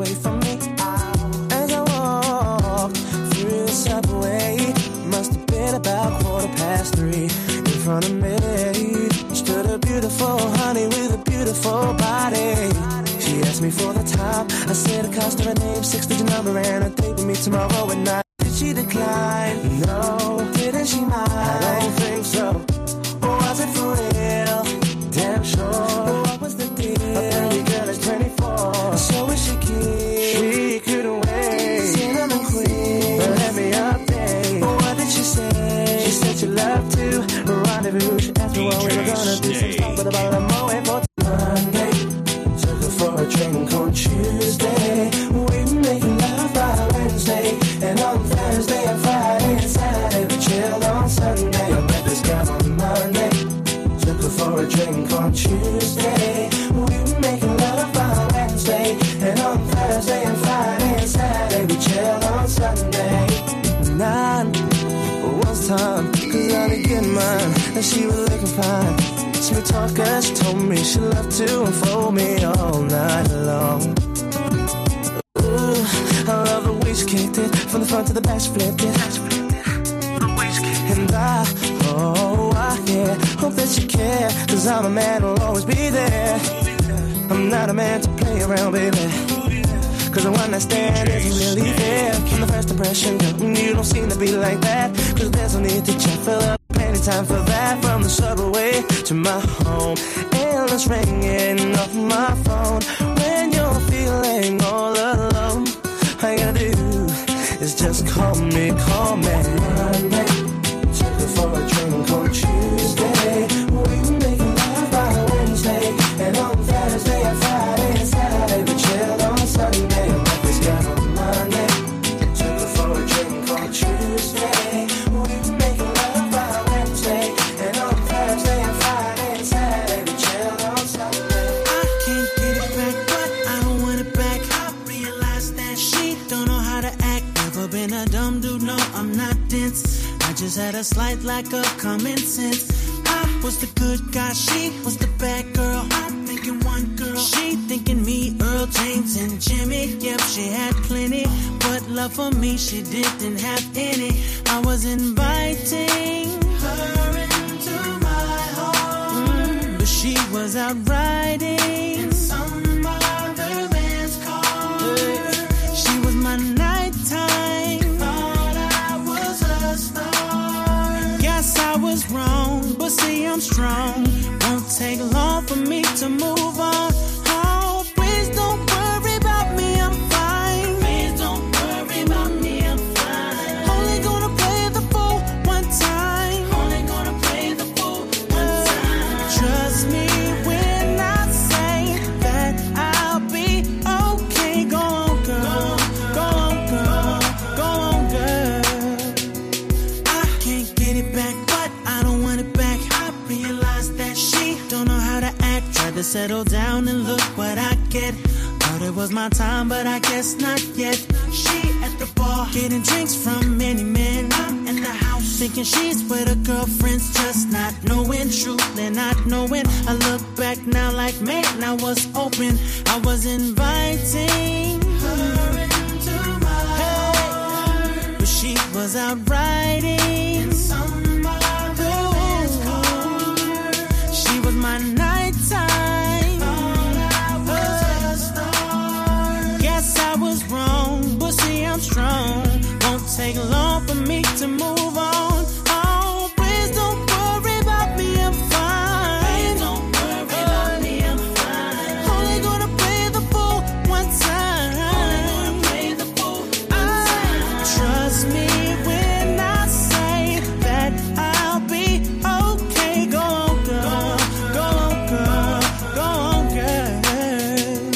away from me. As I walked through the subway, must have been about 3:15. In front of me stood a beautiful honey with a beautiful body. She asked me for the time. I said it cost her a name, 6-digit number, and a date with me tomorrow at night. Did she decline? No. Didn't she mind? I don't think so. Or was it for real? Damn sure. What was the deal? A pretty girl is 24. So is she keen? She couldn't wait. Cinnamon queen. Let me update. What did she say? She said she loved to rendezvous. She asked me what we were gonna do. Some stuff, but about a moment for Monday. Took her for a drink on Tuesday. We were making love by Wednesday. And on Thursday and Friday and Saturday we chilled on Sunday. I met this girl on Monday. Took her for a drink on Tuesday. We were making love by Wednesday. And on Thursday and Friday and Saturday we chilled on Sunday. 9 was time, cause I didn't get mine. And she was looking fine. Sweet talker, she told me she loved to unfold me all night long. Ooh, I love the way she kicked it. From the front to the back she flipped it. And I hope that you care. Cause I'm a man who'll always be there. I'm not a man to play around, baby. Cause the one night stand isn't really fair. From the first impression, girl, you don't seem to be like that. Cause there's no need to check, fill up plenty time for that. From the subway to my home, endless ringing off my phone. When you're feeling all alone, all you gotta do is just call me. Monday, took her for a drink on Tuesday. We were making love by Wednesday. And on Thursday and Friday and Saturday we chilled on Sunday. I met this girl on Monday. Took her for a drink on Tuesday. We were making love by Wednesday. And on Thursday and Friday and Saturday we chilled on Sunday. I can't get it back, but I don't want it back. I realized that she don't know how to act. Never been a dumb dude, no, I'm not dense. I just had a slight lack of common sense. I was the good guy, she was the bad girl. I'm thinking one girl, she thinking me, Earl, James, and Jimmy. Yep, she had plenty, but love for me she didn't have any. I was inviting her into my home, but she was out riding in some other man's car. She was my nighttime. Thought I was a star. Guess I was wrong, but see I'm strong. Won't take long for me to move on. Oh, please don't worry about me, I'm fine. Please don't worry about me, I'm fine. Only gonna play the fool one time. Only gonna play the fool one time. Trust me when I say that I'll be okay. Go on, girl. Go on, girl. Go on, girl. I can't get it back, but I don't want it back. I realized that she don't know how to act. Tried to settle down and look what I get. Thought it was my time, but I guess not yet. She at the bar, getting drinks from many men. I'm in the house, thinking she's with her girlfriends, just not knowing, truly not knowing. I look back now like, man, I was open. I was inviting her into my heart, but she was out riding in some other man's car. She was my nighttime. Thought I was a star. Guess I was wrong, but see I'm strong. Won't take long for me to move on. Oh, please don't worry about me, I'm fine. Please don't worry about me, I'm fine. Only gonna play the fool one time. Only gonna play the fool one time. Trust me when I say that I'll be okay. Go on, girl. Go on, girl. Go on, girl.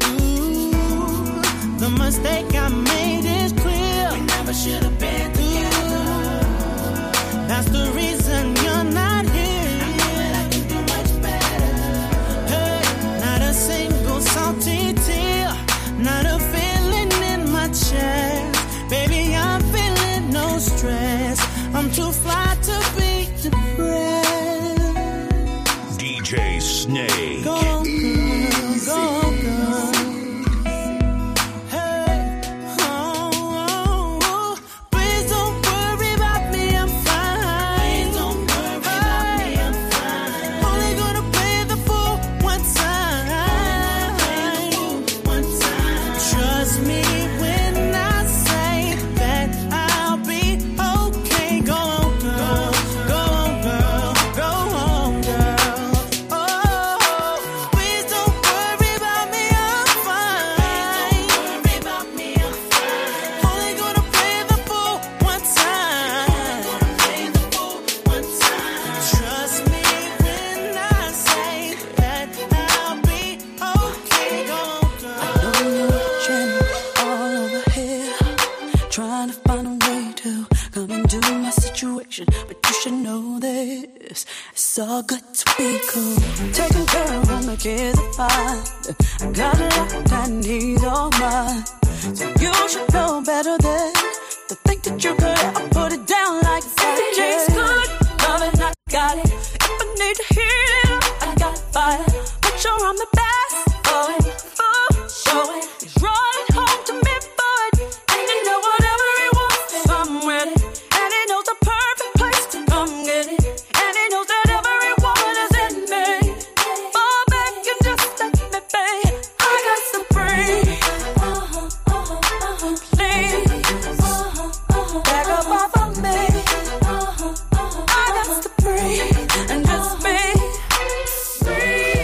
Ooh, the mistake I made is clear. We never should have been together. That's the reason you're not here. I know that I can do much better. Hey, not a single salty tear, not a feeling in my chest. Baby, I'm feeling no stress. I'm too fly to be depressed. DJ Snake. Go on, girl. Go on, girl. me when I say that I'll be okay. Go on, girl. Go on, girl. Go on, girl. Oh, please don't worry about me. I'm fine. Please don't worry about me. I'm fine. Only gonna play the fool one time. Only gonna play the fool one time. Trust me when I say that I'll be okay. Go on, girl. I know you're watching all over here, trying to find a way to come into my situation, but you should know this. It's all good to be cool. Taking care of all my kids are fine. I got a lot that needs all mine. So you should know better than to think that you could ever put it down like that. It tastes good, loving, I got it. If I need to heat it up, I got fire. Make sure I'm the best for it, show it. He's running home to me for it, and he know whatever he wants, I'm with it. And he knows the perfect place to come get it. And he knows that every woman is in me. Fall back and just let me be. I got some free. Please, back up off of me. I got to breathe and just be free.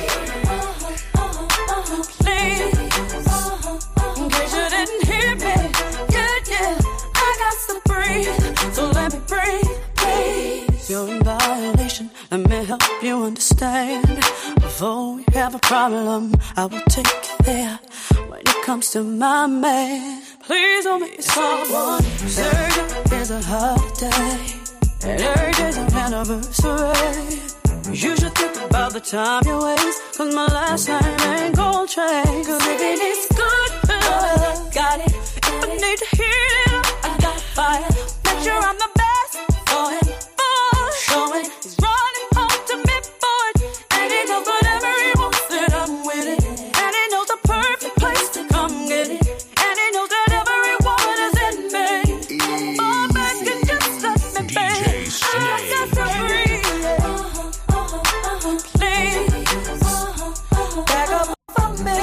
Please, in case you didn't hear me, yeah, I got to breathe, so let me breathe, please. You're in violation, let me help you understand. Before we have a problem, I will take you there. When it comes to my man, please don't be someone who says it's a holiday and every day's an anniversary. You should think about the time you waste, cause my last name ain't gold chain. Cause if it is good, I got it. If I need to heat it up, I got fire. Make sure I'm the best for him, show it. He's running home to me for it, and he knows whatever he wants that I'm with it. And he knows the perfect place to come get it. And he knows that every woman is in me. Fall back and just let me be. I got to breathe. Please, back up for me.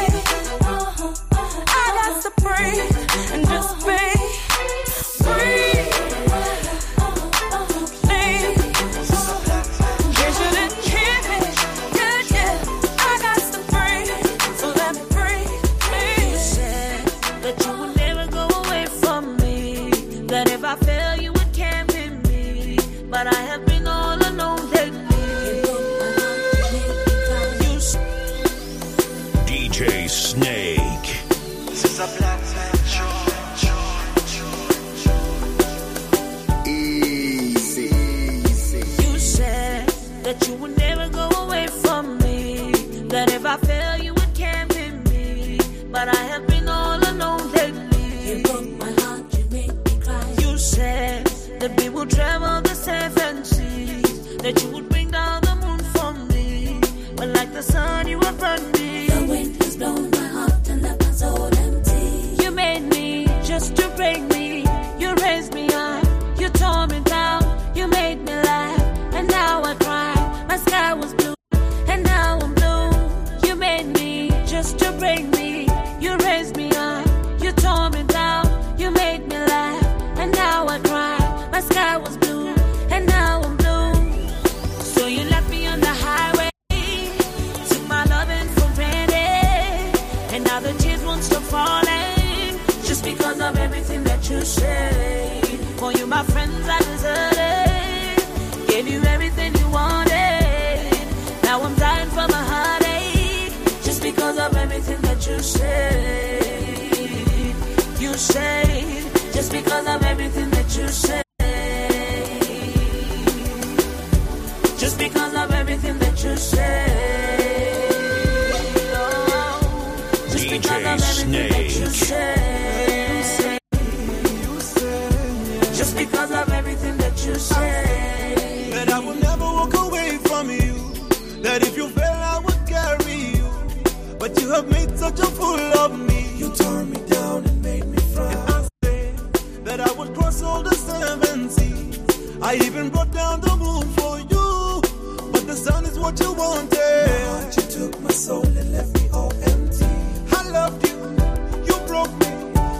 I got to breathe and just be free. Please, in case you didn't hear me, yeah, I got to breathe, so let me breathe, please. You said that you would never go away from me, that if I fail you would carry me, but I have been all alone lately. You DJ Snake. This is a black man show. Easy. You said that you would never go away from me, that if I fail you would carry me, but I have been all alone lately. You broke my heart, you made me cry. You said that we would travel the seven seas, that you would bring down the moon for me, but like the sun you have burned me. The wind has blown my heart and left my soul empty. You made me just to break me. You raised me up, you tore me down, you made me laugh, and now I cry. My sky was blue, and now I'm blue. You made me just to break me. You raised me up, you tore me down, you made me laugh, and now I cry. My sky was blue, and now I'm blue. So you left me on the highway, took my loving for granted, and now the tears won't stop falling, just because of everything that you said. For you, my friends, I deserted, gave you everything you wanted. Now I'm dying from a heartache, just because of everything that you said. You said, just because of everything that you said. Just because of everything that you said. Oh, just because of everything that you said. Just because of everything that you said. That I will never walk away from you. That if you fail, I would carry you. But you have made such a fool of me. You tore me down and made me frown. And I said that I would cross all the seven seas. I even brought down the moon for you. But the sun is what you wanted. But you took my soul and left me all empty. I loved you, you broke me.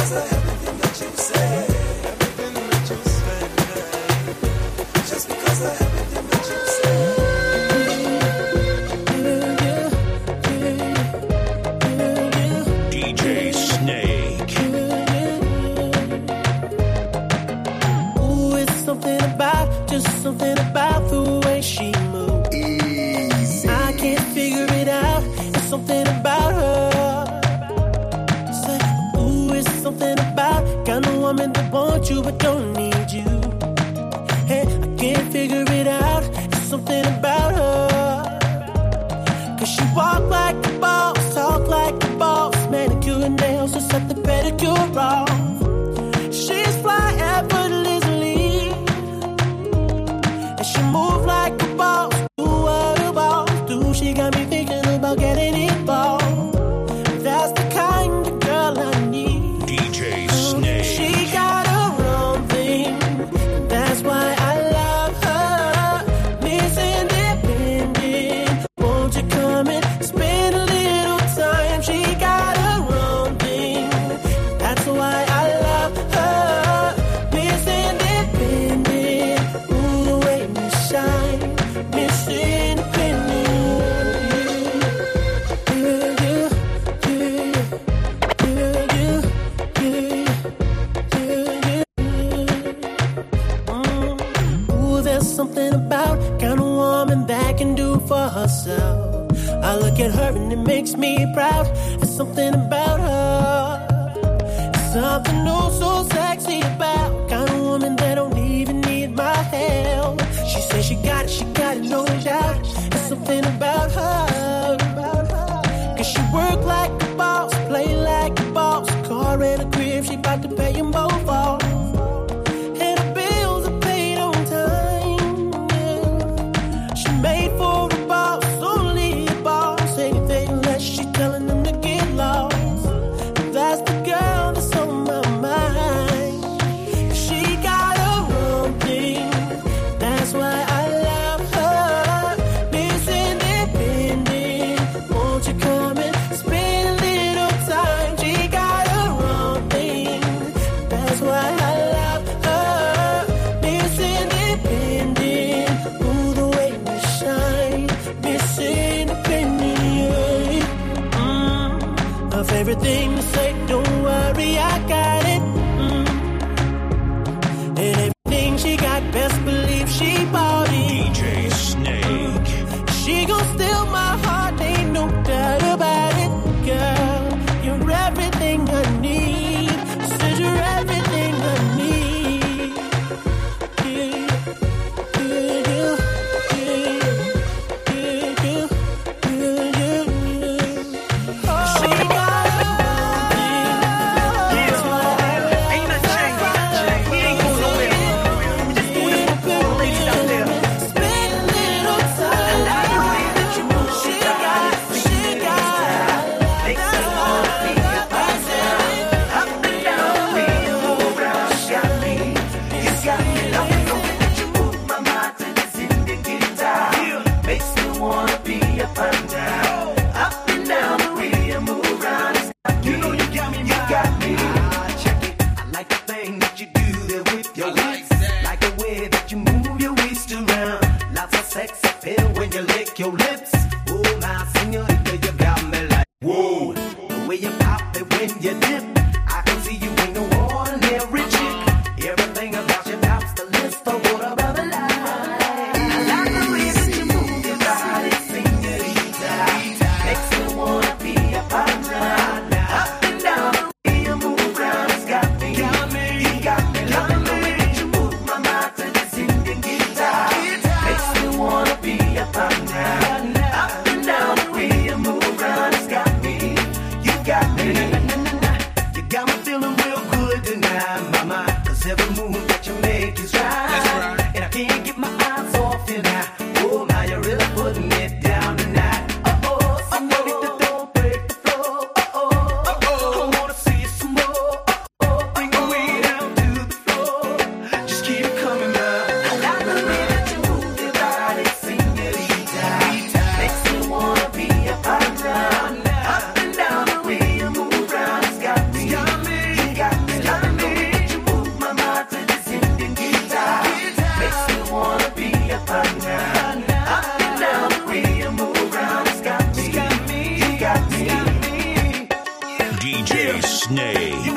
because of everything that you say. Everything that you say. Just because of everything that you say. DJ Snake. Ooh, it's something about, just something about the way she moves. Easy. I can't figure it out. It's something about her. Say, ooh, it's something about kind of woman that wants you but don't need you. Hey, I can't figure it out. It's something about her. 'Cause she walk like a boss, talk like a boss, manicure and nails to set the pedicure off. She's fly effortlessly, and she move like a boss. Do what a boss do. She got me thinking about getting involved. That's the kind of girl I need. DJ Snake. She got her own thing. That's why I love her. Miss Independent. Won't you come and spend a little time? She got her own thing. That's why I love her. Miss Independent. Ooh, the way you shine. Miss Ooh, there's something about kind of woman that can do for herself. I look at her and it makes me proud. There's something about her. Something oh so sexy about kind of woman that don't even need my help. She says she got it, no doubt. There's something about her. 'Cause she work like a boss, play like a boss. Car and a crib, she bout to pay them both off. And the bills are paid on time. Yeah. She made for a boss, only a boss. Anything less, she telling them to get lost. That's the girl that's on my mind. She got her own thing. That's why I love her. Miss Independent. Won't you come and spend a little time? She got her own thing. That's why I love her. Miss Independent. Ooh, the way you shine. Miss Independent. Her favorite thing to say, don't worry, I got it. And everything she got, best believe she bought it. DJ Snake. She gon' steal my heart, ain't no doubt about it, girl. You're everything I need. Said you're everything I need. She got her own thing. That's why I love Ain't nothing changed. We ain't going nowhere. We just doing this for all the ladies out there. spend a little time. I like the way that you move. She got Makes me wanna be a partner. Up and down, we move around. Got me. You got me. Love the way that you move my mind to this Indian guitar. Makes me wanna be a partner. Up and down, the way you move around. You know you got me. You got me. Check it. I like the thing that you do there with your waist. Like the way that you move your waist around. Lots of sex appeal when you lick your lips. Oh, my señorita, you got me like, whoa. The way you pop it when you dip. I can see you ain't no ordinary chick. Everything about you tops the list of what a brother like. I like the way that you move your body, señorita. Makes me wanna be a partner. Up and down, the way you move around, it's got me. You got me. Love the way that you move my mind to this Indian guitar. Makes me wanna be a partner. Up and down, the way you move around, it's got me. You got me. You got me feeling real good tonight, mama. 'Cause every move that you make is right. And I can't get my eyes off you now. Oh, now you're really putting it down tonight. Oh, señorita, don't break the floor. I wanna see you some more. Bring your way down to the floor. Just keep it coming, girl. I like the way that you move your body, señorita. Makes me wanna be a partner. Up and down, the way you move around, it's got me. You got me.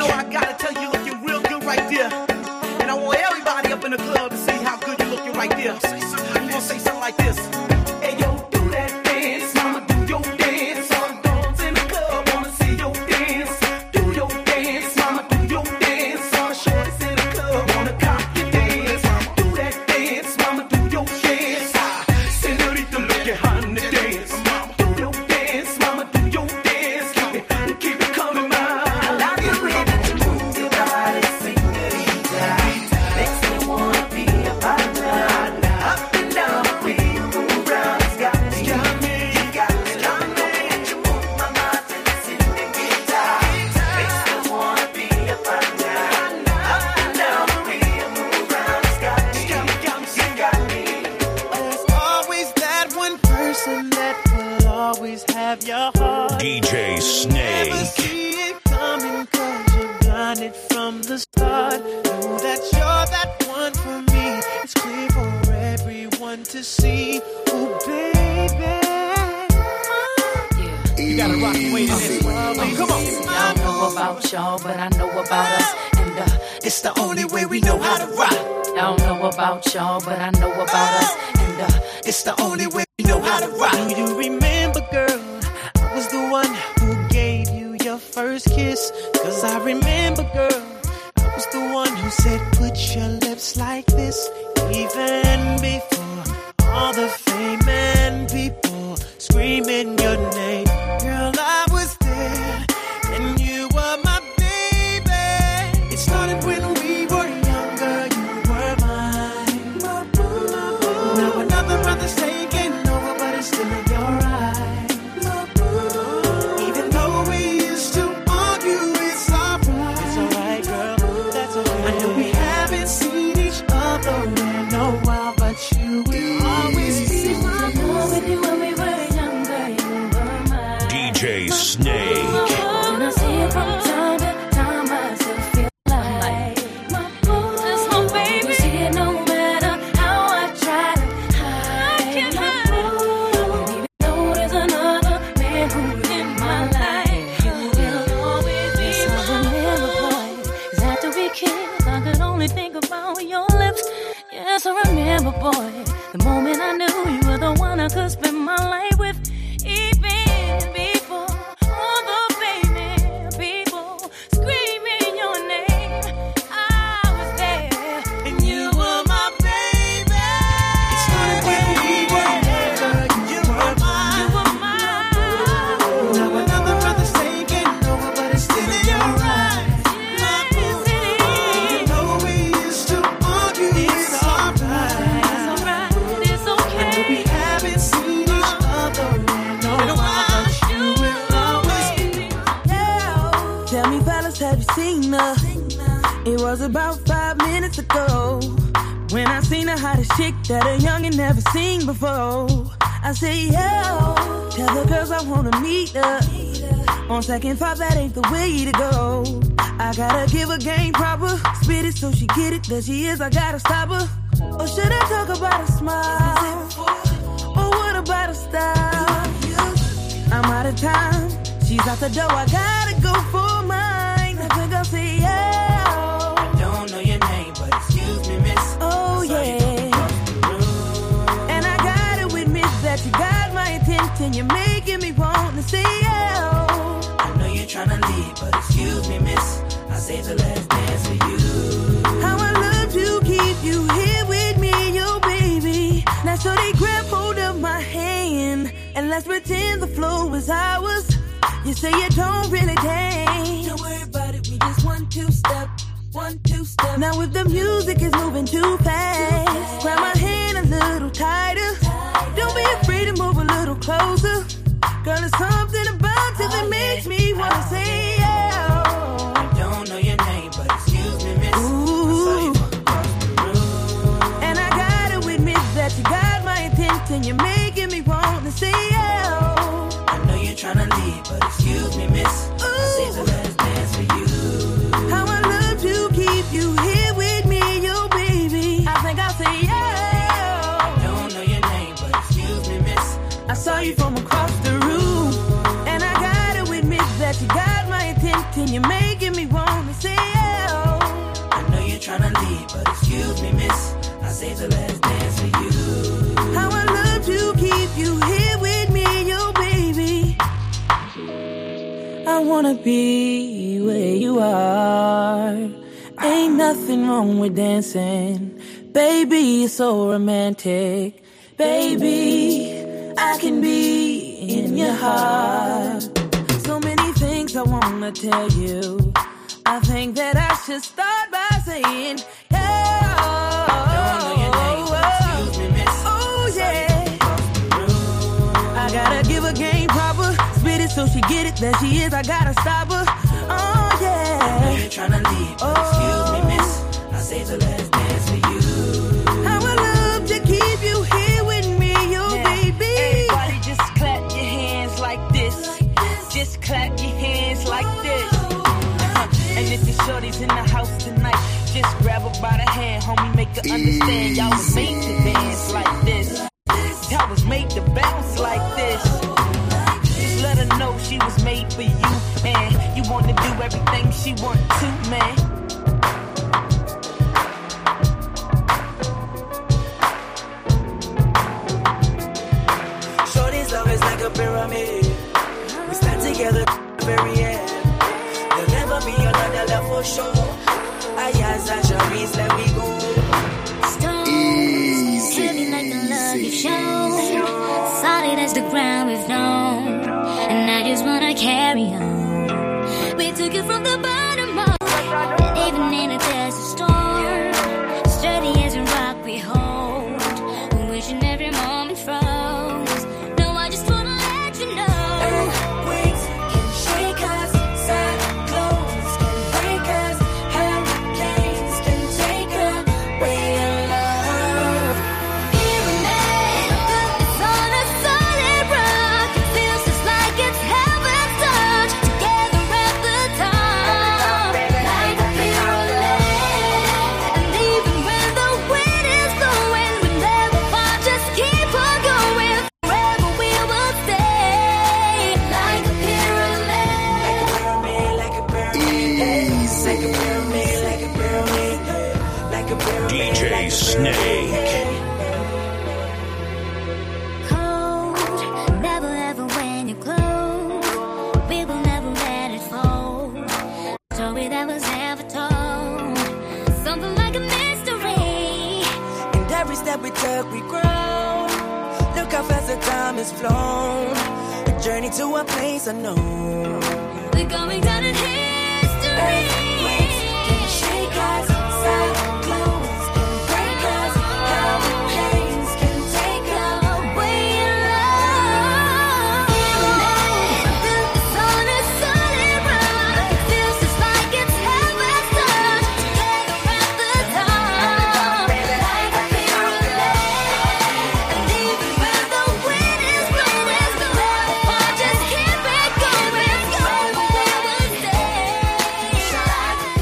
know I gotta tell you, looking real good right there. And I want everybody up in the club to see how good you're looking right there. I'm gonna say something like this. Hey, yo, do that dance, mama, do your dance. All the girls in the club wanna see your dance. Do your dance, mama, do your dance. All the shorties in the club wanna cop your dance. Do that dance, mama, do your dance. Senorita, look at how to dance. Do your dance, mama, do your dance. Keep it coming, man. I like the way that you move your body, senorita. Makes me wanna be a partner. Up and down, the way you move around, it's got me. You got me. Love the way that you move my mind to the singing guitar. Makes me wanna be a partner. Up and down, the way you move around, it's got me. You got me. There's always that one person that will always have your heart. DJ Never Snake. see it coming 'cause you're blinded from the start. Know that you're that one for me. It's clear for everyone to see. Oh, baby. You gotta rock the way this is. Come on. Y'all know about y'all, but I know about us. And it's the only way we know how to rock. Y'all know about y'all, but I know about us. And it's the only way we know how to rock. Do you remember, girl? I was the one who gave you your first kiss. 'Cause I remember, girl, I was the one who said, put your lips like this. Even before all the fame and people screaming your name. Girl, I was there, and you were my baby. It started when we were younger, you were mine. Now another brother's taking over, but it's still in your eyes. Even though we used to argue, it's alright. It's alright, girl, that's okay. I know we haven't seen each other in a while, but you will always be my Oh, with you when we were younger, you were mine. DJ Snake. And I see it from time to time, I still feel like my boo, that's my baby. You see it no matter how I try to hide my boo. And even though there's another man who's in my life, you will always be my boy. 'Cause after we kissed, I could only think about your lips. Yes, I remember, boy, the moment I knew you were the one I could spend my life with. Even before all the famous people screaming your name, I was there. and you were my baby. It started when we were younger, you were mine. You were mine. Now another brother's taking over, but it's still in your eyes. Even though we used to argue, it's alright. It's alright, it's okay. We haven't seen each other in a while, but you will always be. Tell me, fellas, have you seen her? It was about 5 minutes ago when I seen her hottest chick that a youngin' never seen before. I say, yo, tell the girls I wanna meet her. On second thought, that ain't the way to go. I gotta give her game proper, spit it so she get it. There she is, I gotta stop her. Or should I talk about a smile? Or what about a style? I'm out of time. She's out the door. I gotta go for mine. I think I'll say yeah. I don't know your name, but excuse me, miss. Oh yeah. And I gotta admit that you got my attention. You're making me want to say yeah. I know you're trying to leave, but excuse me, miss. I saved the last dance for you. How I love to keep you here with me, yo baby. Now so they grab hold of my hand and let's pretend the flow is ours. You say you don't really dance. Don't worry about it, we just 1-2 step, 1-2 step. Now if the music is moving too fast, grab my hand a little tighter. Don't be afraid to move a little closer. Girl, there's something about you that makes me wanna say yeah. I don't know your name, but excuse me, miss. Ooh. And I gotta admit that you got my attention. You're making me want to say yeah. I know you're trying to leave, but excuse me, miss. I saved the last dance for you. How I love to keep you here with me, yo baby. I think I'll say yeah. I don't know your name, but excuse me, miss. I saw you from across the room, and I gotta admit that you got my attention. You're making me want to tryna leave, but excuse me, miss. I saved the last dance for you. How I love to keep you here with me, yo, baby. I wanna be where you are. Ain't nothing wrong with dancing. Baby, you're so romantic. Baby, I can be in your heart. So many things I wanna tell you. I think that I should start by saying, yeah. Excuse me, miss. Oh, yeah. I gotta give her game proper. Spit it so she get it that she is. I gotta stop her. Oh, yeah. You're tryna leave, but excuse me, miss. I saved the last dance for you. How I love to keep you here with me, yo, baby. Everybody just clap your hands like this. Just clap your hands like this. And if the shorty's in the house tonight, just grab her by the hand, homie, make her understand. Y'all was made to dance like this. Y'all was made to bounce like this. Just let her know she was made for you, and you want to do everything she want to, man. Shorty's love is like a pyramid. We stand together at the very end. There'll never be another love for sure. Ayaz and Sharice, let me go. Stones, heavy like the love you show. Solid as the ground we've known. And I just wanna carry on. We took it from the bottom up. And even in a desert storm, sturdy as a rock we hold. We're wishing every moment froze. No, I just wanna let you know. Earthquakes can shake us, cyclones can break us, hurricanes can take away your love. Pyramid, it's on a solid rock. It feels just like it's heaven's touch. Together at the top, like a pyramid. And even when the wind is blowing, we never fall, just keep on going. Forever we will stay, like a pyramid. Like a pyramid, like a pyramid, like a pyramid, like a pyramid, DJ Snake. Cold, never ever when you're close. We will never let it fold. Story that was never told. Something like a mystery. And every step we took, we grow. Look how fast the time has flown. A journey to a place unknown. We're going down in history. Earthquakes can shake us, cyclones can break us, hurricanes can take away your love. It's on a solid rock. It feels just like it's heaven's touch. Together at the top, like a pyramid. And even when the wind is blowing, the level fall, just keep it going. Forever we will stay, like a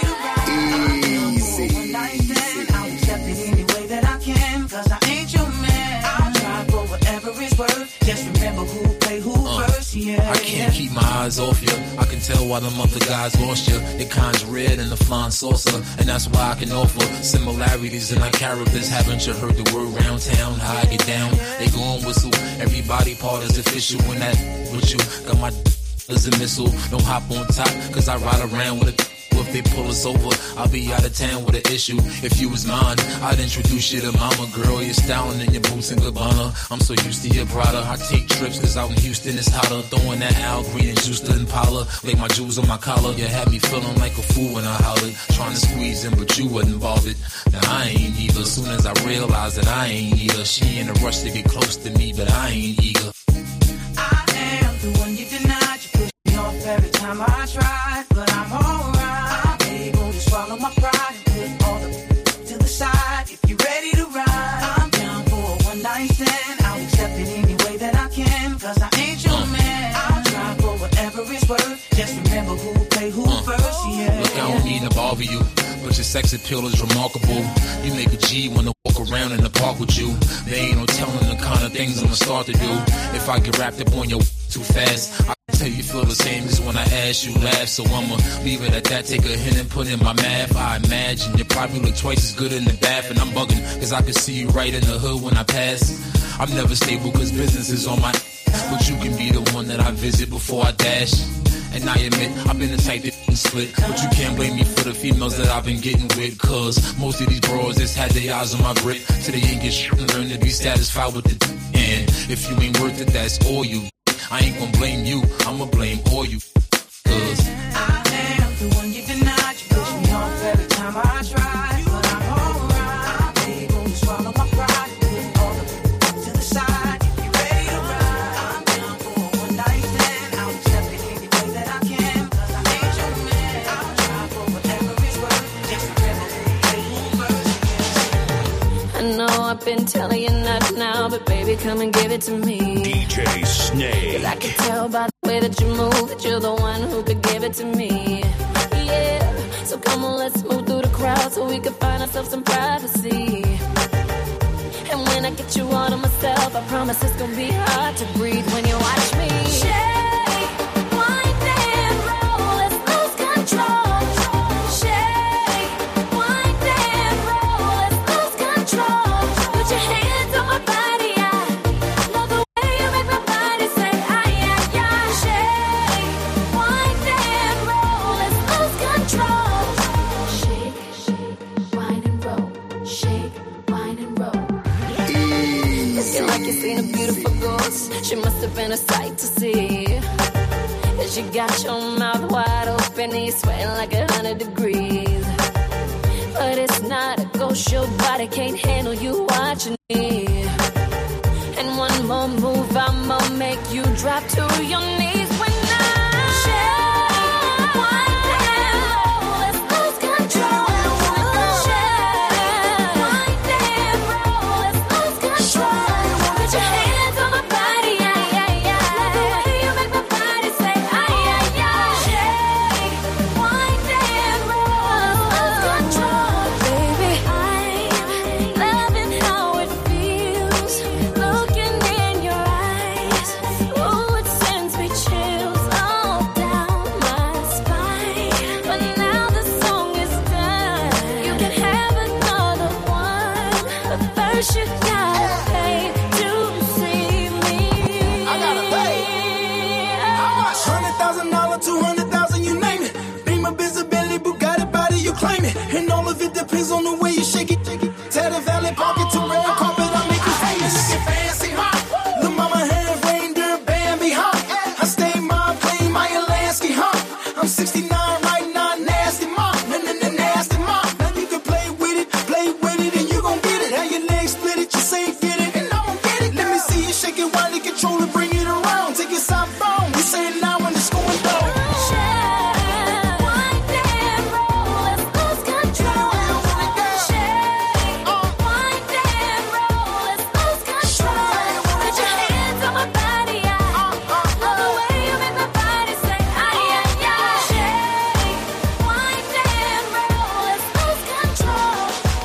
Easy. I'll accept it any way that I can, 'cause I ain't your man. I'll try for whatever it's worth. Just remember who played who first, yeah. I can't keep my eyes off you. I can tell why them other guys lost you. Your kind's red and the flying saucer, and that's why I can offer similarities in our characters. Haven't you heard the word round town? How I get down, they go and whistle. Everybody part is official when that with you. Got my as a missile. Don't hop on top, 'cause I ride around with a. If they pull us over, I'll be out of town with an issue. If you was mine, I'd introduce you to mama. Girl, you're styling in your boots and Gabbana. I'm so used to your Prada. I take trips 'cause out in Houston it's hotter. Throwing that Al Green and juice to Impala. Like my jewels on my collar. You had me feeling like a fool when I hollered. Trying to squeeze in, but you wasn't bothered. Now I ain't either. Soon as I realized that I ain't either. She in a rush to get close to me, but I ain't eager. I am the one you denied. You push me off every time I tried, but I'm alright. I'm able to swallow my pride and put all the to the side. If you're ready to ride, I'm down for a one-night stand. I'll accept it any way that I can, 'cause I ain't your man. I'll try for whatever it's worth. Just remember who played who first, yeah. Look, I don't mean to bother you, but your sex appeal is remarkable. You make a G wanna walk around in the park with you. There ain't no telling the kind of things I'ma start to do. If I get wrapped up on your too fast, I can tell you feel the same as when I ask you laugh. So I'ma leave it at that, take a hint and put in my math. I imagine you probably look twice as good in the bath. And I'm bugging, cause I can see you right in the hood when I pass. I'm never stable cause business is on my, but you can be the one that I visit before I dash. And I admit, I've been the type that split, but you can't blame me for the females that I've been getting with. Cause most of these bros just had their eyes on my grip, till they ain't get shit and learn to be satisfied with it. And if you ain't worth it, that's all you. I ain't gonna blame you, I'ma blame all you. Cause I am the one you denied. You push me off every time I try, but I'm alright. I'm able to swallow my pride, put all the to the side. If you're ready to ride, I'm down for a one night stand. I'll accept it any way that I can, cause I ain't your man. I'll try for whatever it's worth, just to I know I've been telling you not now, but baby, come and give it to me. DJ Snake. Cause I can tell by the way that you move that you're the one who could give it to me. Yeah, so come on, let's move through the crowd so we can find ourselves some privacy. And when I get you all to myself, I promise it's gonna be hard to breathe when you watch me. Shake, wind and roll, let's lose control. Shake, wind and roll, let's lose control. Put your hands on my body, I love the way you make my body say, ay, ay, ay. Shake, wind and roll, let's lose control. Shake, shake, wind and roll. Shake, wind and roll. Looking like you seen a beautiful ghost. She must have been a sight to see. Cause you got your mouth wide open and you're sweating like 100 degrees. But it's not a ghost, your body can't handle you watching me. And one more move, I'ma make you drop to your knees when I shake, wind and roll, let's lose control. Shake, wind and roll, let's lose control. Put your hands on my body, ay, ay, ay. Love the way you make my body say, ay, ay, ay. Shake, wind and roll, let's lose control. Baby, I'm loving how it feels, looking in your eyes. Ooh, it sends me chills all down my spine. But now the song is done, you can have another one, but first you gotta pay to see me. I gotta pay. How much? $100,000, 200,000, you name it. Beamer, Bentley, Bugatti, body, you claim it. And all of it depends on the way you shake it. Tell the Valley, park it to red carpet, I make you famous. Looking fancy, huh? Lil' mama hand, reindeer, Bambi, huh? I stay mom, play my Alaska, huh? I'm 69 right now, nasty mom, nasty mom. Now you can play with it, and you gon' get it. How your legs split it, you say get it, and I won't get it. Let me see you shake it, wind it, control it, bring it around. Take it southbound, we say it now when it's going down. Shake, wind and roll, let's lose control. Shake, wind and roll, let's lose control. Put your hands on my body, I love the way you make my body say, ay, ay, ay. Shake, wind and roll, let's lose control.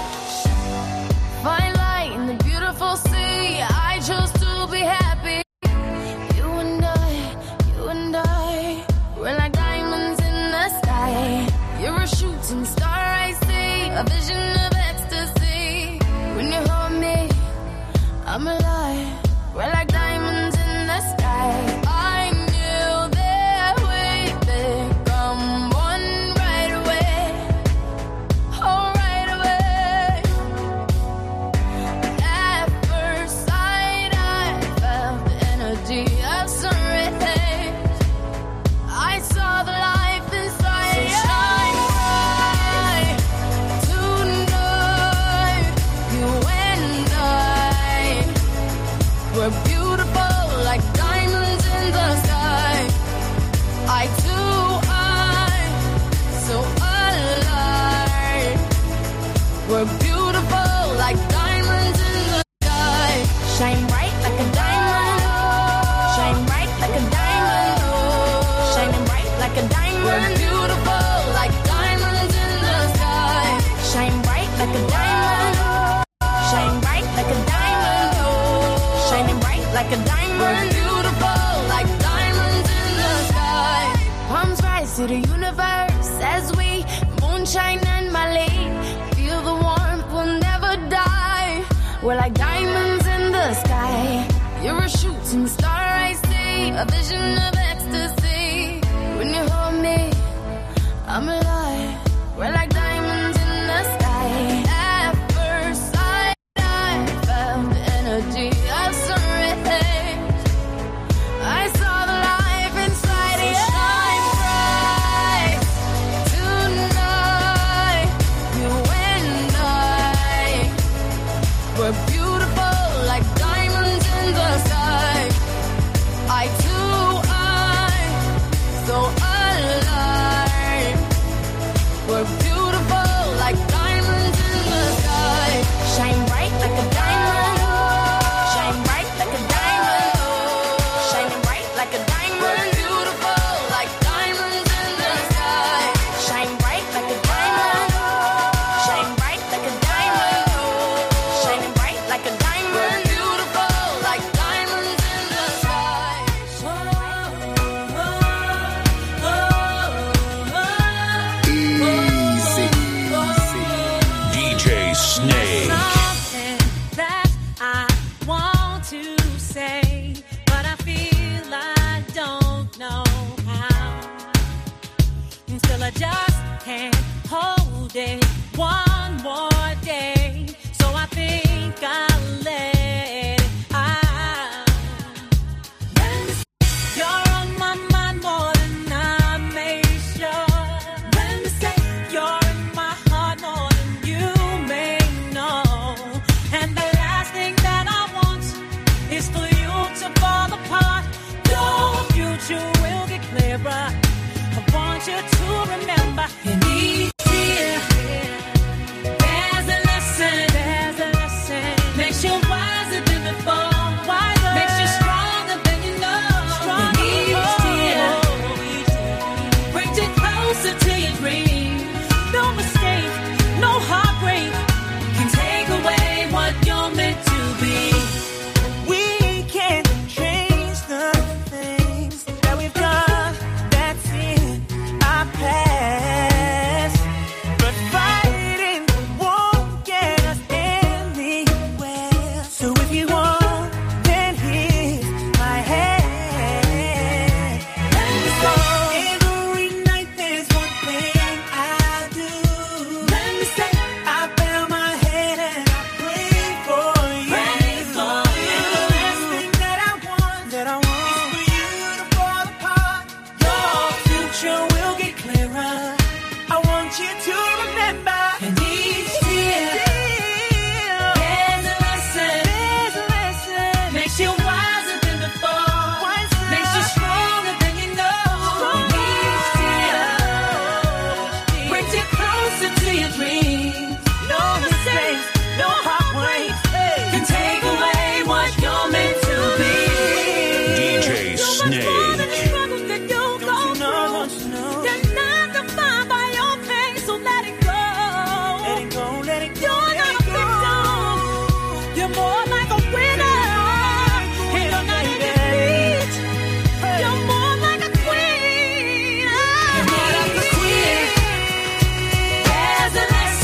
Fine light in the beautiful sea, I chose to be happy. You and I, we're like diamonds in the sky. You're a shooting star, I see, a vision of ecstasy. When you hold me, I'm alive. We're like diamonds in the sky. I knew that we'd become one right away. Oh, right away. At first sight, I felt the energy of sun rays. I saw the life inside. So shine bright. like a diamond. Shine bright like a diamond. Shining bright like a diamond. Beautiful like diamonds in the sky. Palms rise to the universe as we moonshine and Malay. Feel the warmth, we'll never die. We're like diamonds in the sky. You're a shooting star, I see. A vision of ecstasy. When you hold me, I'm alive. We're like diamonds in the sky. At first sight, I felt the energy of sun rays. I saw the life inside you. Shine bright tonight. You and I, we're beautiful like diamonds in the sky. Eye to eye, so alive. We're beautiful like diamonds in the sky. Shine bright like a diamond. Shine bright like a diamond. Shining bright like a diamond. Beautiful like diamonds in the sky. Shine bright like a diamond. Shine bright like a diamond. Shining bright like a diamond. Beautiful like diamonds in the sky. DJ Snake. Something that I want to say, but I feel I don't know how. Still, I just can't hold it one more day, so I think I'll let it out. You're on my mind more than I made sure. Let me say you're in my heart more than you may know. And the last thing that I want is for you to fall apart. Your future will get clearer. I want you to remember in each tear there's a lesson. There's a lesson. Makes you wiser than before. Wiser. Makes you stronger than you know. Stronger. In each tear brings you closer to your dream. No mistake, no heartbreak can take away what you're meant to be. We can't change the things that we've done. That's in our past. But fighting won't get us anywhere. So if you want, then here's my hand. So every night there's one thing I do. Let me say I bow my head and I pray for you. And the last thing that I want is for you to fall apart. Your future will get clearer. I want you to remember. in each tear there's a lesson. There's a lesson. Makes you wiser than before. Wiser. Makes you stronger than you know. In each tear brings you closer to your dreams. No mistakes, no heartbreaks. Can take away what you're meant to be. DJ More Snake. than the struggles that you go through. You're not defined by your pain, so let it go. Let it go, let it go. You're not a victim. You're more like a winner. You're not in defeat. You're more like a queen. You're more like a queen. There's a lesson.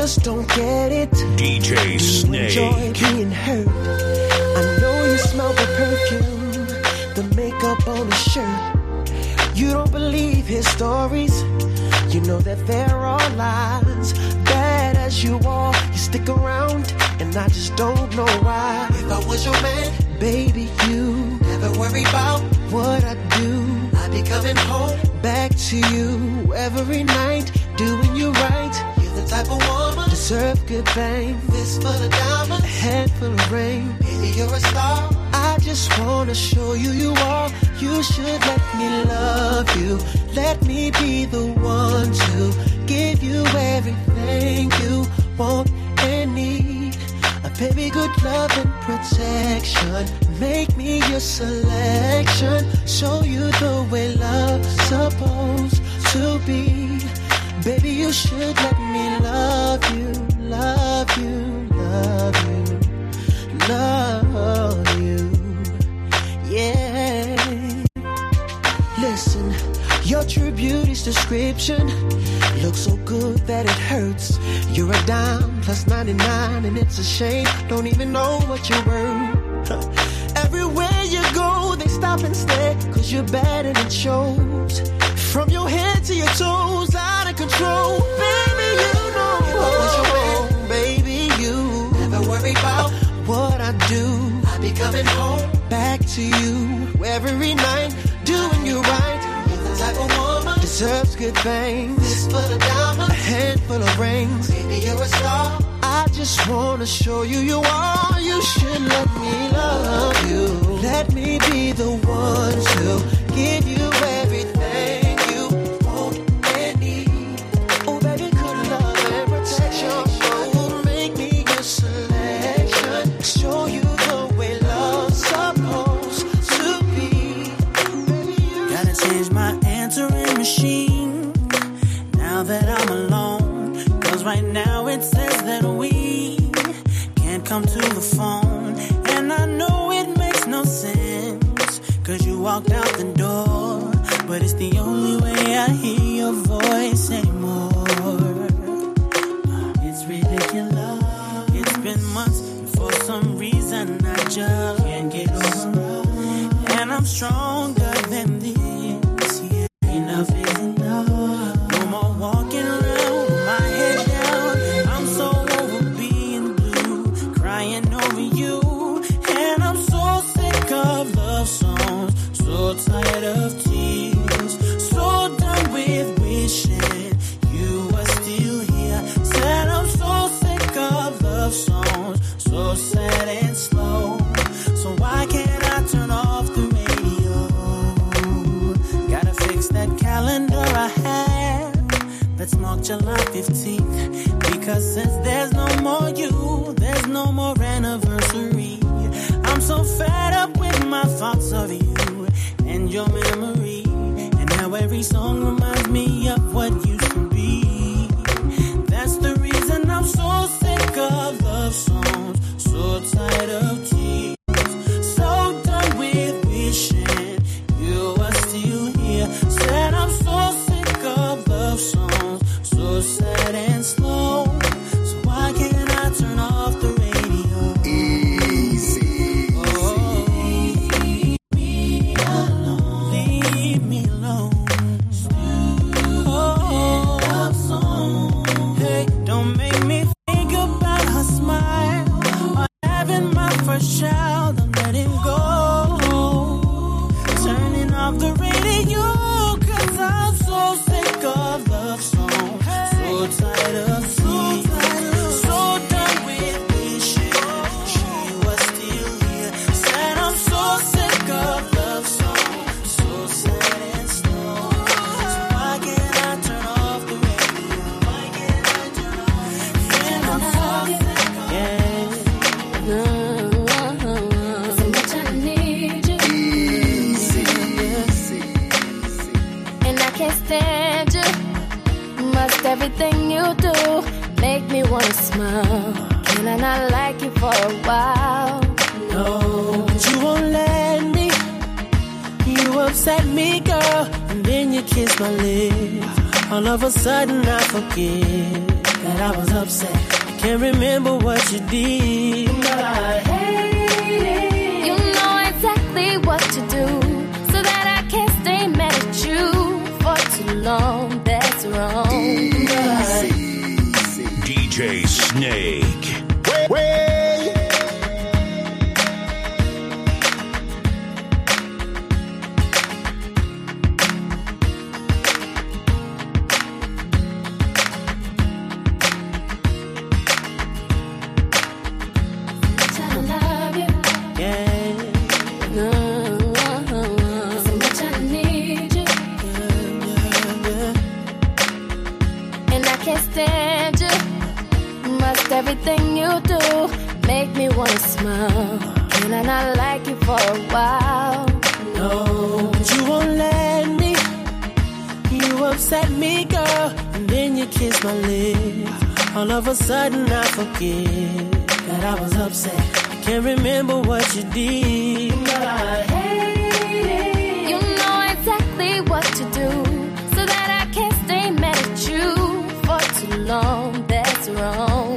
just don't get it. DJ Snake. Enjoy being hurt. I know you smell the perfume, the makeup on his shirt. You don't believe his stories. You know that there are lies. Bad as you are, you stick around, and I just don't know why. If I was your man, baby, you never worry about what I do. I'd be coming home back to you every night, doing you right. You're the type of woman deserve good things. Fistful of diamonds, a handful of rain. Baby, you're a star. I just wanna show you you are. You should let me love you. Let me be the one to give you everything you want and need. A baby, good love and protection. Make me your selection. Show you the way love's supposed to be. Baby, you should let me love you, love you, love you, love you. Yeah. Listen, your true beauty's description looks so good that it hurts. You're a dime plus 99, and it's a shame. Don't even know what you're worth. Everywhere you go, they stop and stare, 'cause you're bad and it shows. From your head to your toes, out of control. Baby, you know. If I was your man, baby, you never worry about what I do. I'd be coming home back to you every night, doing you right. You're the type of woman deserves good things. Fistful of diamonds, a handful of rings. Baby, you're a star. I just wanna show you you are. You should let me love you. Let me be the one to give you everything you want and need. Oh, baby, good love and protection. Oh, make me your selection. Show you the way love's supposed to be. Gotta change my answering machine now that I'm alone. 'Cause right now it says that we can't come to the phone. And I know it makes no sense, 'cause you walked out the door. But it's the only way I hear your voice anymore. It's ridiculous. It's been months, and for some reason I just can't get over. And I'm stronger than this. Yeah, enough is enough. No more walking around with my head down. I'm so over being blue, crying over you. And I'm so sick of love songs, so tired of tears, so done with wishing you were still here. Said I'm so sick of love songs, so sad and slow. So why can't I turn off the radio? Gotta fix that calendar I have that's marked July 15th. Because since there's no more you, there's no more anniversary. I'm so fed up with my thoughts of you and your memory. And now every song reminds me of what used to be. That's the reason I'm so sick of love songs, so tired of tears, so done with wishing you were still here. Said I'm so sick of love songs, so sad and slow. So why can't I turn off the radio? Easy. Leave me alone. Leave me alone. Love song. Hey, don't make me think about her smile or having my first child. I'm letting go. Turning off the radio, 'cause I'm so sick of love songs, so tired of tears, so done with wishing she was still here. Said I'm so sick of love songs, so sad and slow. So why can't I turn off the radio? Why can't I turn off? And I'm so sick of So much I need you, Easy. and I can't stand you. Must everything you do make me wanna smile? Can I not like you for a while? no, but you won't let me. You upset me, girl, and then you kiss my lips. All of a sudden I forget, that I was upset. Can't remember what you did, but I hate it. You know exactly what to do, so that I can't stay mad at you for too long. That's wrong. DJ Snake. Everything you do make me wanna smile. Can I not like you for a while? No, but you won't let me. You upset me, girl, and then you kiss my lips. All of a sudden I forget that I was upset. I can't remember what you did, but I hate it. You know exactly what to do, so that I can't stay mad at you for too long. That's wrong.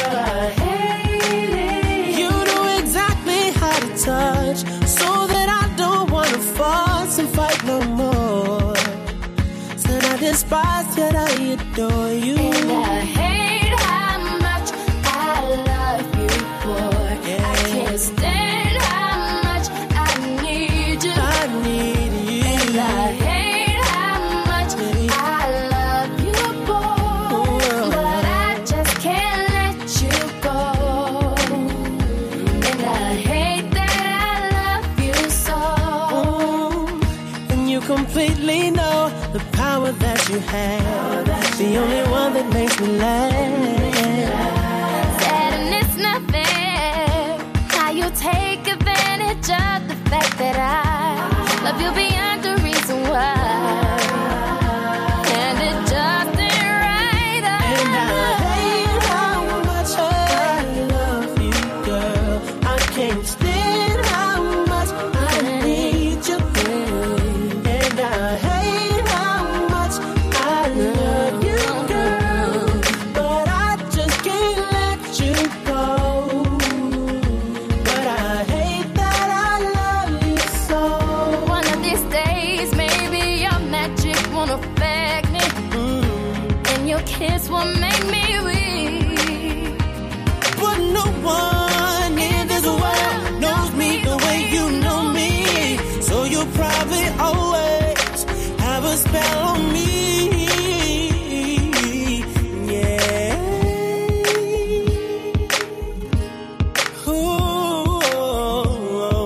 Touch, so that I don't wanna fuss and fight no more. Said I despise, yet I adore you. And I hate how much I love you, boy. Yeah. I can't stand how much I need you. I need you. And I hate how much I love you, boy. But I just can't let you go. And I hate completely know the power that you have. The only one that makes me laugh. Sad and it's not fair how you take advantage of the fact that I love you beyond the reason why. And it just ain't right. And I hate how much I love you, girl. I can't stand how much I need you. I hate how much I love you, girl, but I just can't let you go. But I hate that I love you so. One of these days, maybe your magic won't affect me, and your kiss will make me weak. But no one in this world knows me the way you know me, so you'll probably always have a spell on me. Yeah. Ooh.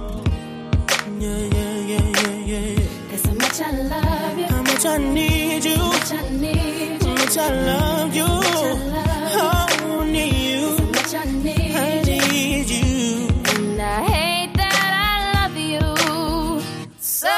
Yeah. There's so much I love you, how much I need you, how much I need you, how much I love you, oh, need you, so much I need you, and I hate that I love you so.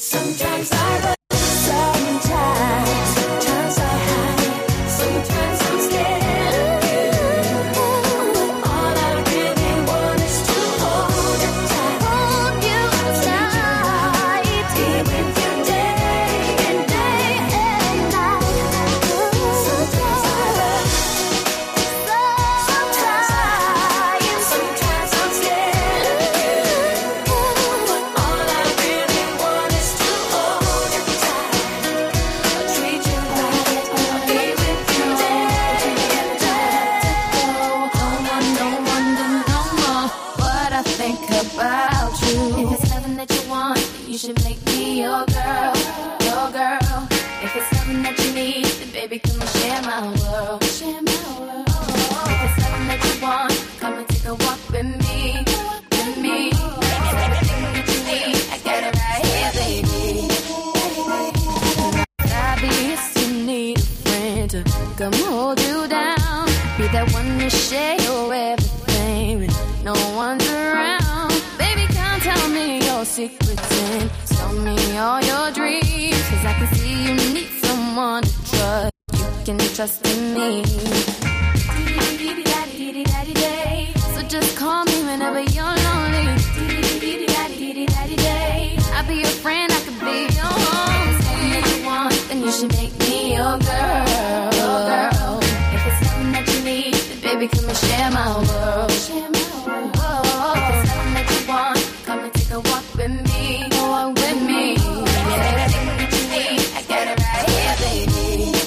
Sometimes I run, sometimes I hide, sometimes I'm scared of you. All I really want is to hold you tight, be with you day and night. Sometimes I run, sometimes I hide, sometimes I'm scared of you. All I really want is to hold you tight, treat you right, be with you day and night. Don't wonder no more what I think about you. If it's something that you want, you should make me your girl, your girl. If it's something that you need, then baby come and share my world, share my world. If it's something that you want, come and take a walk with me, with me. Everything that you need, I got it right here, baby. Obvious you need a friend to come hold you down, be that one to share your everything when no one's around. Baby, come tell me your secrets and tell me all your dreams, 'cause I can see you need someone to trust. You can trust in me. So just call me whenever you're lonely. I'll be your friend, I could be your home. If it's something that you want, then you should make me your girl. If it's something that you need, then baby come and share my world. If it's something that you want, come and take a walk with me, with me. Everything that you need, I got it right here, baby.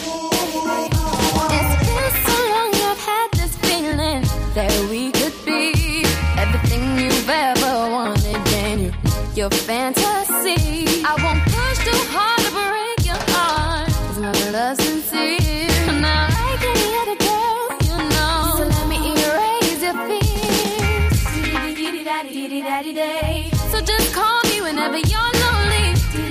It's been so long I've had this feeling that we could be everything you've ever wanted in your fantasy. I won't push too hard to break your heart, 'cause my love's sincere. I'm not like any other girl, you know. So let me erase your fears. So just call me whenever you're lonely.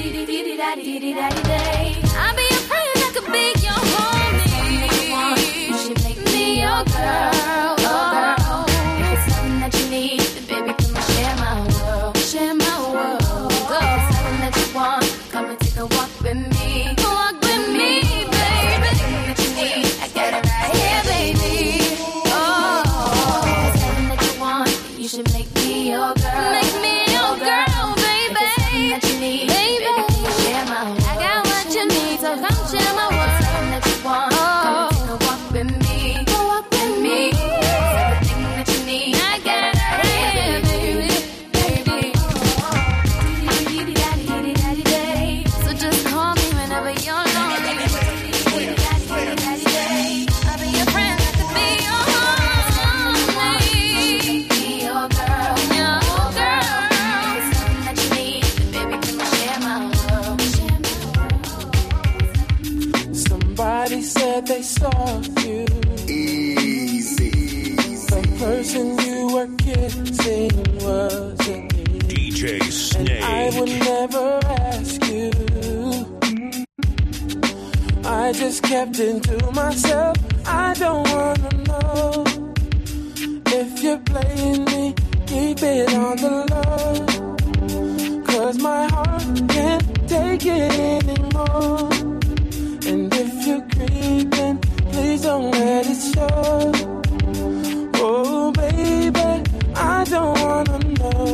I'll be your friend, I could be your homie. You should make me your girl, If it's something that you need, then baby come and share my world, share my world. If it's something that you want, come and take a walk with me, baby. Everything that you need, I got it right here, baby. If it's something that you want, you should make me your girl, make me your girl, baby. If it's something that you need, baby, come and share my world. I got what you need, so come share my world. If it's something that you want, come and take a walk with me, Everything that you need, I got it right here, baby. So just call me whenever you're lonely. I'll be your friend, I could be your homie. Be your girl, your girl. If it's something that you need, then baby come and share my world, Somebody said they saw you. Easy. The person you were kissing wasn't me. DJ Snake. I would never ask you. I just kept it to myself. I don't wanna know if you're playing me. Keep it on the low, 'cause my heart can't take it anymore. And if you're creeping, please don't let it show. Oh baby, I don't wanna know.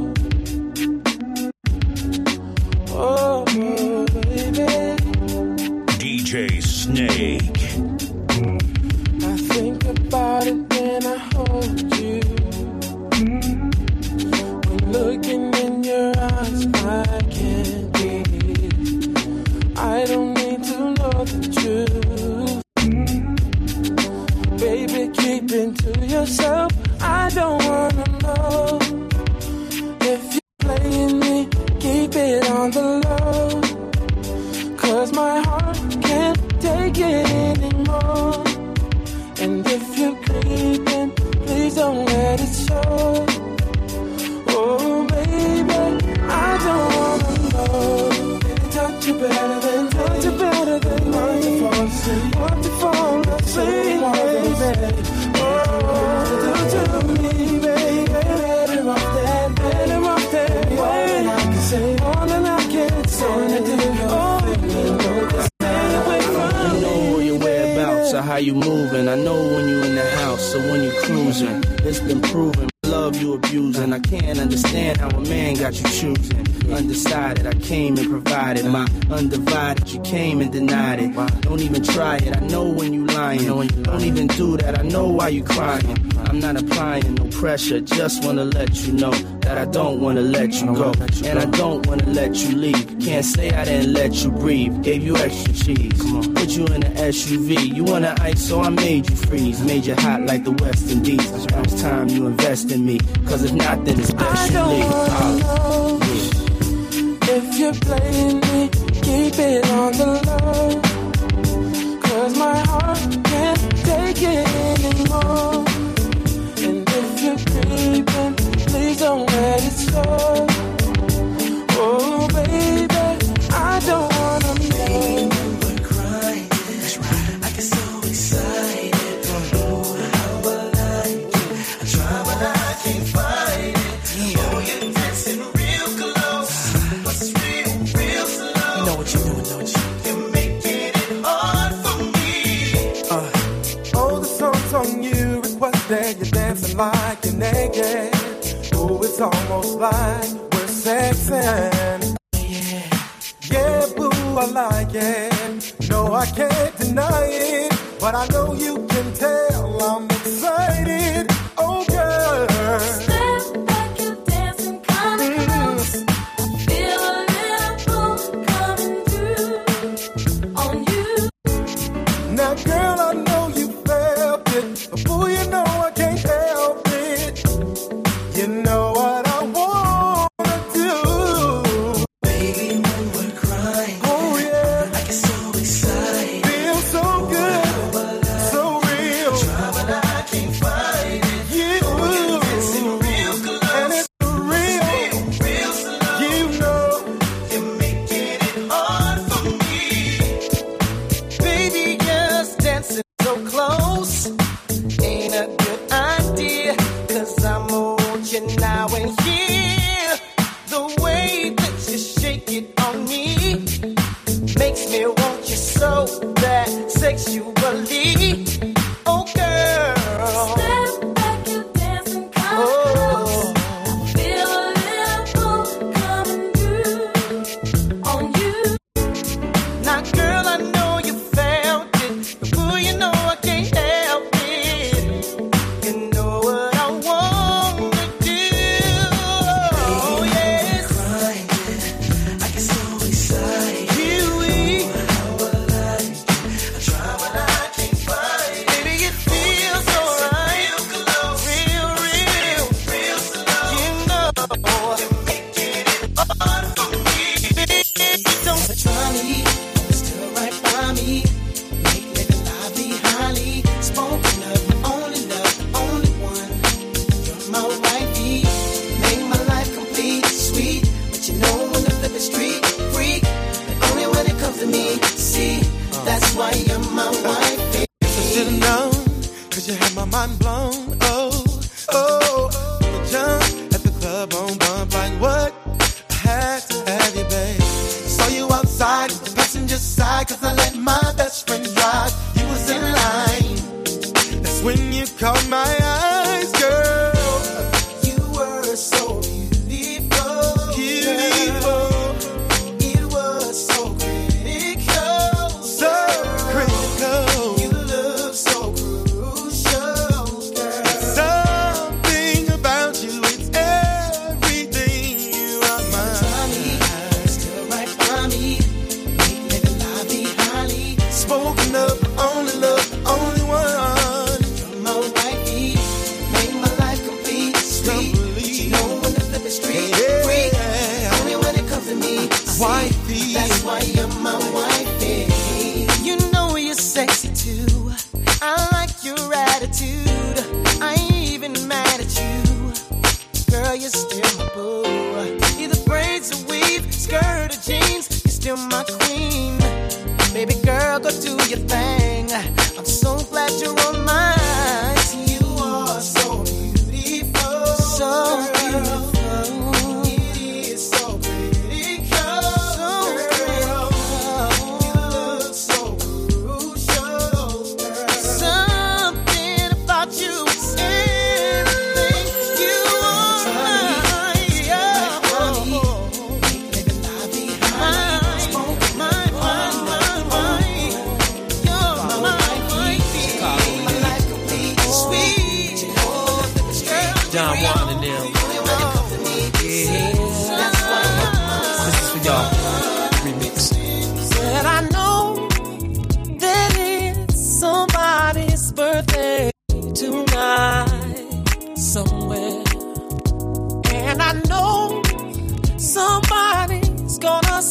Oh baby, DJ Snake. I think about it when I hold you. When looking in your eyes, I can't breathe. I don't need to know the truth. Baby, keep it to yourself. I don't wanna know if you're playing me. Keep it on the low, 'cause my heart can't take it anymore. And if you're creeping, please don't let it show. Oh baby, I don't wanna know. Touch you better than want to fall asleep, baby. Oh, do to me, baby. Better off that way. All that I can say. I know your whereabouts or how you moving. I know when you in the house or when you cruising. It's been proven. Love you abusing. I can't understand how a man got you choosing. Undecided, I came and provided my undivided. You came and denied it. Don't even try it. I know when you lying. Don't even do that. I know why you crying. I'm not applying no pressure. Just wanna let you know that I don't wanna let you go, and I don't wanna let you leave. Can't say I didn't let you breathe. Gave you extra cheese. Put you in an SUV. You wanna ice, so I made you freeze. Made you hot like the West Indies. Now it's time you invest in me. Cause if not, then it's best you leave. If you're playing me, keep it on the low. Cause my heart can't take it anymore. And if you're creeping, please don't let it show. Oh baby, I don't wanna know. We're crying, that's right. I get so excited. Oh, how I like it. I try but I can't find it. Oh, you're dancing real close. What's real slow? You know what you're doing, don't you? You're making it hard for me. Oh, the song's on you, requested. You're dancing like you're naked. Oh, it's almost like we're sexing. Yeah, boo, I like it. No, I can't deny it. But I know you can tell I'm excited. Oh, girl. Step back, you're dancing, coming close. Feel a little pull coming through on you. Now, girl, I know you felt it. But boo, you know I can't help it. You know what I wanna do. Baby, when we're crying, oh yeah, I get so excited. Feel so good, so real. Try but I can't find it. You, you're dancing real close. and it's real. Real slow. You know, You're making it hard for me. baby, just dancing so close ain't a good idea. 'Cause I'm on you now and here. The way that you shake it on me makes me want you so bad sexually. Oh, girl. Step back, you're dancing, coming close. Feel a little pull coming through on you. Now, girl, I know you felt it. But boo, you know I can't help it. You know what I wanna do. Oh, yes. Crying, I get so excited. Here we How I like it. I try but I can't find it. baby, it feels alright. Real close. Real, real. Real slow. You know. You're making it hard for me. Don't Try me, still right by me. Make living lively, highly spoken of. Only love, only one. You're my wifey. Make my life complete, sweet. But you know when the flip is street freak, but only when it comes to me. See, that's why you're my wifey. I should've known, 'cause you had my mind blown. Oh, oh, the jump at the club on bump like what? I had to have you, babe. Saw you outside, the passenger side, 'cause I let my best friend drive. You was in line. That's when you caught my eyes, girl. You were so beautiful. Beautiful, It was so critical. so critical. You look so crucial, girl. Something about you, it's everything. You are mine. Still right by me. Make living lively, highly Spoken of, only love, only one. You're my wifey. Make my life complete, sweet. But you know when the flip is street freak, only when it comes to me. See, Wifey. that's why you're my wifey. You know you're sexy too. I like your attitude. I ain't even mad at you. Girl, you're still my boo. Either braids or weave, skirt or jeans, you're still my queen. Baby girl, go do your thing. I'm so glad you're on my team. You are so beautiful, So girl. beautiful. It is so critical, So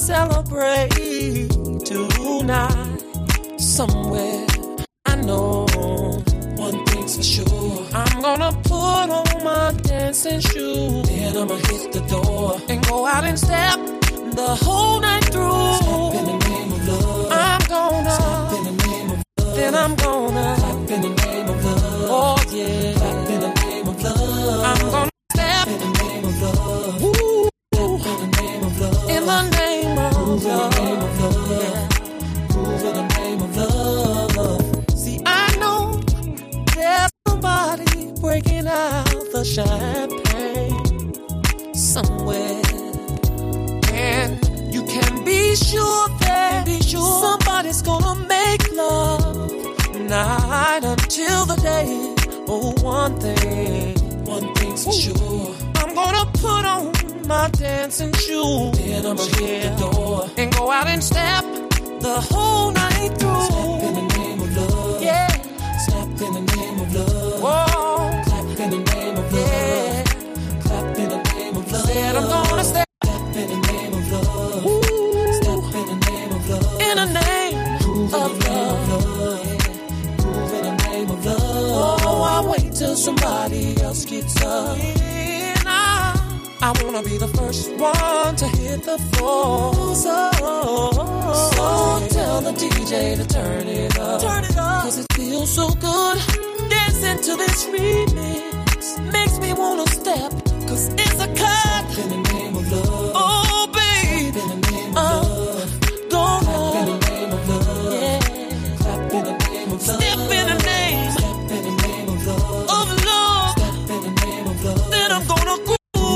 celebrate tonight. Somewhere I know one thing's for sure. I'm gonna put on my dancing shoes. Then I'ma hit the door and go out and step the whole night through. Step in the name of love. I'm gonna step in the name of love. Then I'm gonna clap in the name of love. Oh yeah, clap in the name of love. I'm gonna step in the name of love. Ooh, step in the name of love. In the name of love. Yeah. Move in the name of love. See, I know there's somebody breaking out the champagne somewhere, and you can be sure that somebody's gonna make love night until the day. Oh, one thing's for sure. I'm gonna put on my dancing shoes. Then I'ma hit the door and go out and step the whole night through. Step in the name of love. Yeah. Step in the name of love. Whoa. Clap in the name of love. Yeah. Clap in the name of love. Said I'm gonna step in the name of love. Ooh. Step in the name of love. In the name of love. Move in the name of love. Oh, I wait till somebody else gets up. I wanna be the first one to hit the floor. So tell the DJ to turn it up. Cause it feels so good. Dancing to this remix makes me wanna step. Cause it's a cut. Step in the name of love. Oh, babe. Step in the name of love. Don't clap in the name of love. Yeah. Clap in the name of love. Step in the name. Step in the name of love. Of love. Step in the name of love. Then I'm gonna go.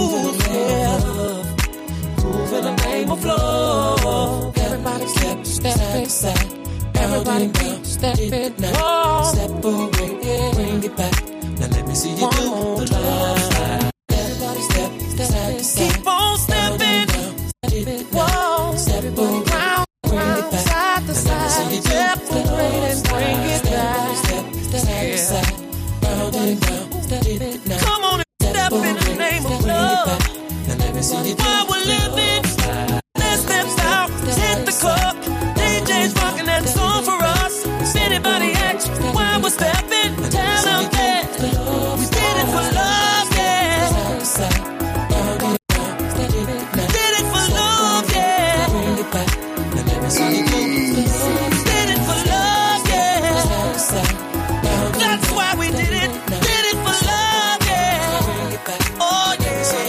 Move in the name of love. Everybody step, step, step. Everybody keep stepping now. Separate, bring it back. Now let me see you do the love slide. Everybody step, step, step. Keep on stepping. Whoa, separate, bring it back. Side to side, separate and bring it back. Step, step, step. Round and round, step it now. Come on and step in the name of love. While we're living, let's step out, hit the club. DJ's rocking that song for us. If anybody asks why we're stepping, tell them that we did it for love, yeah. Did it for love, yeah. Did it for love, yeah. That's why we did it. Did it for love, yeah. Oh yeah.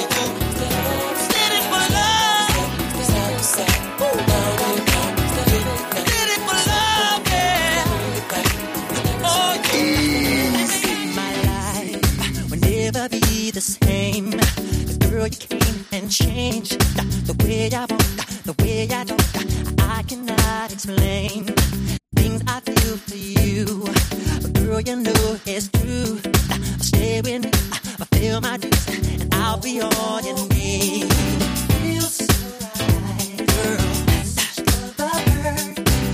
Be the same. 'Cause girl, you came and changed the way I walk, the way I talk. I cannot explain things I feel for you. But girl, you know it's true. Stay with me, fulfill my dreams, and I'll be all you need. Feels so right, girl. That's the bird.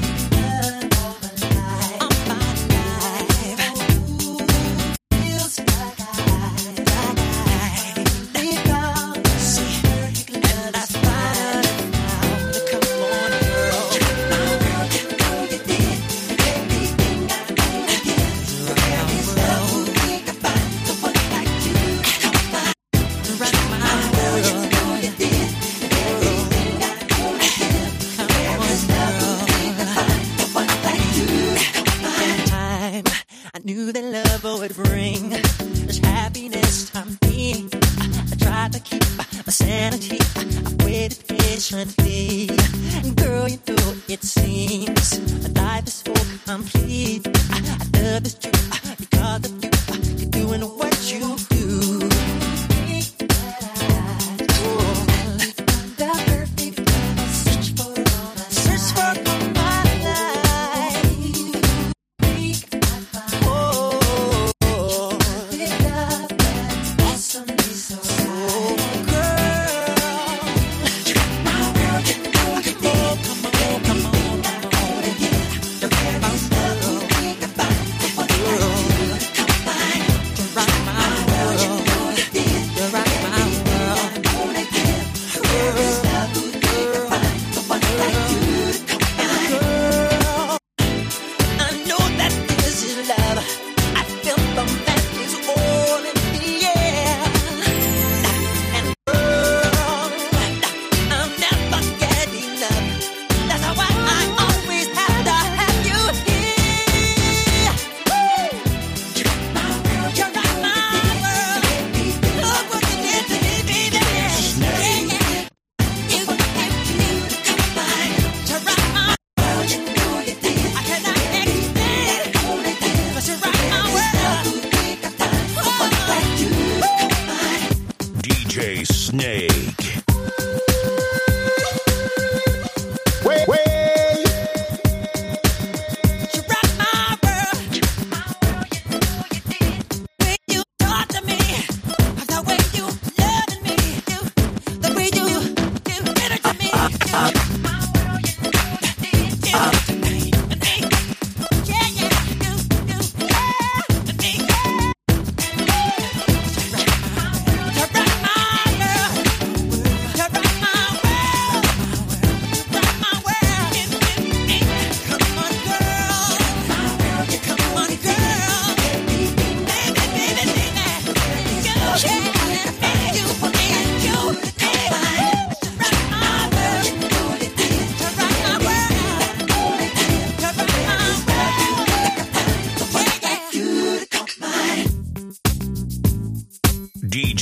Knew that love would bring this happiness to me. I tried to keep my sanity. I waited patiently. Girl, you know it seems life is so complete. I love this truth because of you. You're doing what you do.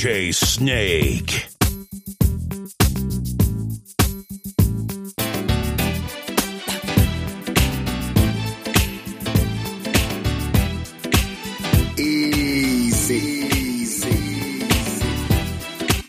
DJ Snake. Easy.